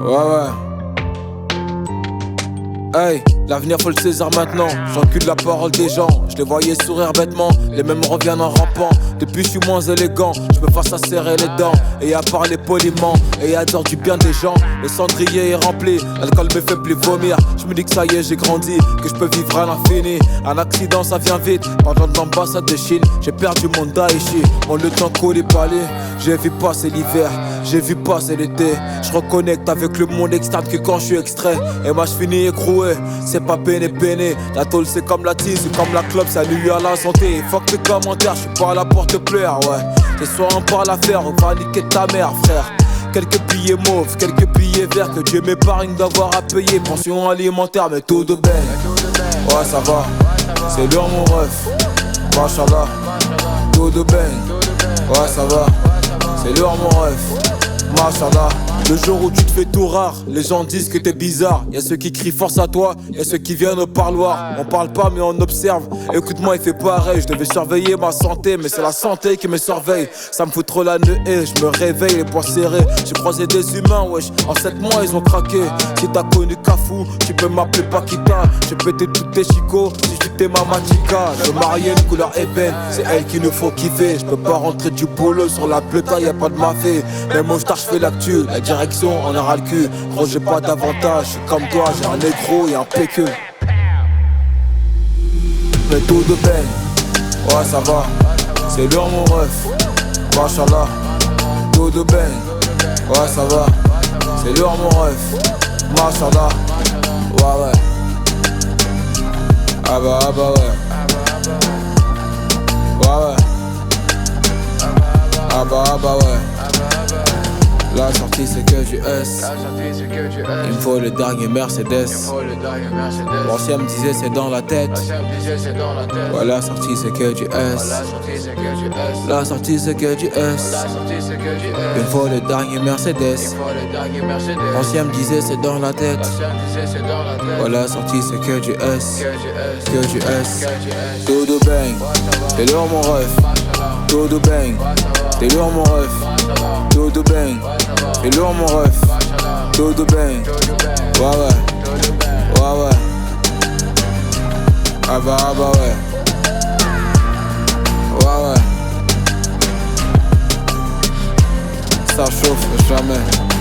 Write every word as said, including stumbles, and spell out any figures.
Ouais, ouais. Hey, l'avenir faut le saisir maintenant. J'encule la parole des gens. Je les voyais sourire bêtement. Les mêmes reviennent en rampant. Depuis je suis moins élégant. Je me fasse à serrer les dents et à parler poliment et à dire du bien des gens. Le cendrier est rempli, l'alcool me fait plus vomir. Je me dis que ça y est j'ai grandi, que je peux vivre à l'infini. Un accident ça vient vite, pendant de l'ambassade de Chine. J'ai perdu mon Daichi, mon le temps coulé palais. J'ai vu passer l'hiver, j'ai vu passer l'été. Je reconnecte avec le monde externe que quand je suis extrait. Et moi je finis écroué, c'est pas péné péné. La tôle c'est comme la tise, c'est comme la clope, ça nuit à la santé. Fuck tes commentaires, je suis pas là pour te plaire, ouais. Ce soir on parle à faire, on va niquer ta mère, frère. Quelques billets mauves, quelques billets verts, que Dieu m'épargne d'avoir à payer. Pension alimentaire, mais tout de belle. Ouais, ça va, c'est lourd mon ref. Machallah, tout de belle. Ouais, ça va, c'est lourd mon ref. Machallah. Le jour où tu te fais tout rare, les gens disent que t'es bizarre. Y'a ceux qui crient force à toi, y'a ceux qui viennent au parloir. On parle pas mais on observe, écoute-moi il fait pareil. Je devais surveiller ma santé mais c'est la santé qui me surveille. Ça me fout trop la nuée, je me réveille les poings serrés. J'ai croisé des humains wesh, en sept mois ils ont craqué. Si t'as connu Cafou, tu peux m'appeler Paquita. J'ai pété toutes tes chicots, si j'étais ma matica. Je mariais une couleur ébène, c'est elle qui nous faut kiffer. Je peux pas rentrer du polo sur la pleuta, y'a pas de mafé. Même au star j'fais l'actu, la direction on aura le cul. Gros j'ai pas d'avantage, je suis comme toi, j'ai un négro et un péque. Mais tout de belle, ouais ça va, c'est lourd mon ref. Machallah, tout de belle, ouais ça va, c'est lourd mon ref. Machallah, ouais ouais. Ah bah ah bah ouais. Ouais ouais. Ah bah ah bah ouais. La sortie c'est que du S. Il me faut le dernier Mercedes. L'ancien me disait c'est dans la tête. Ouais la sortie c'est que du S. La sortie c'est que du S. Il me faut le dernier Mercedes. L'ancien me disait c'est dans la tête. Ouais la sortie c'est que du S. Que du S. Tout de bang. T'es lourd mon ref. Tout de bang. T'es lourd mon ref. Tout de bang. T'es lourd mon ref. Tout de bang. Ouais ouais. Ouais ouais. Ah bah ah bah ouais. Ouais ouais. Ça chauffe jamais.